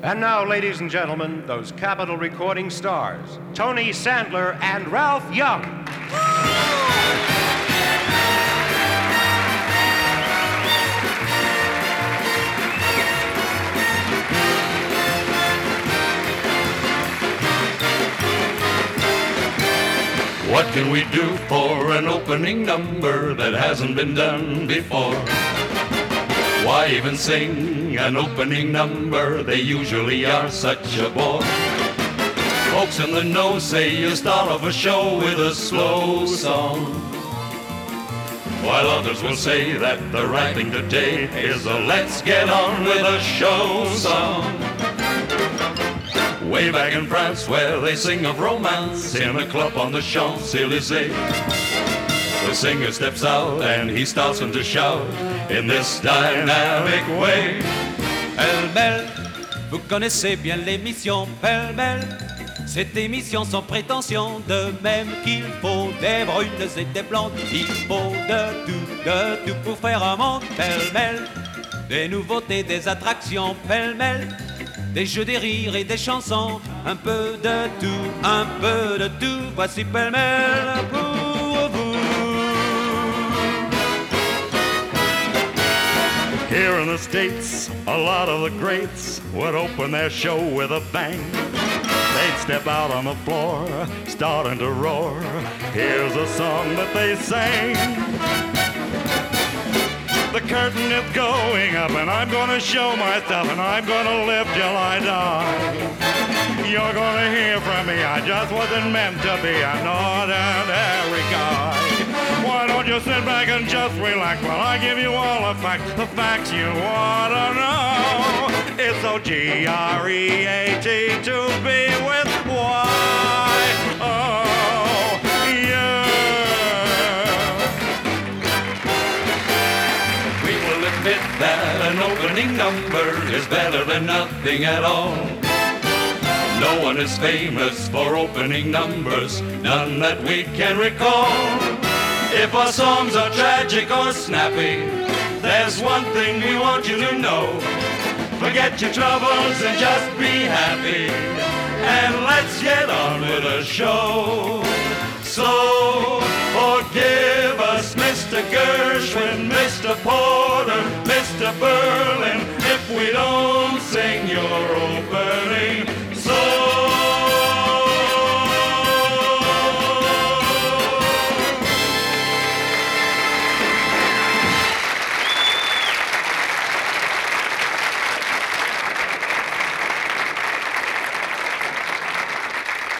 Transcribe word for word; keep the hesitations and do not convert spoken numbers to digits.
And now, ladies and gentlemen, those Capitol recording stars, Tony Sandler and Ralph Young. What can we do for an opening number that hasn't been done before? Why even sing an opening number? They usually are such a bore. Folks in the know say you start off a show with a slow song, while others will say that the right thing today is a let's get on with a show song. Way back in France where they sing of romance in a club on the Champs-Élysées, the singer steps out and he starts to shout in this dynamic way. Pêle-mêle, vous connaissez bien l'émission Pêle-mêle. Cette émission sans prétention, de même qu'il faut des brunes et des blondes. Il faut de tout, de tout pour faire un monde Pêle-mêle. Des nouveautés, des attractions Pêle-mêle. Des jeux, des rires et des chansons, un peu de tout, un peu de tout. Voici Pêle-mêle pour vous. Here in the States, a lot of the greats would open their show with a bang. They'd step out on the floor, starting to roar. Here's a song that they sang. The curtain is going up and I'm gonna show myself and I'm gonna live till I die. You're gonna hear from me, I just wasn't meant to be an ordinary guy. Why don't you sit back and just relax while I give you all the facts, the facts you wanna know. It's so G R E A T to be with Y O. Admit that an opening number is better than nothing at all. No one is famous for opening numbers, none that we can recall. If our songs are tragic or snappy, there's one thing we want you to know. Forget your troubles and just be happy, and let's get on with the show. So forgive us, Mister Gershwin, Mister Porter, Mister Burr,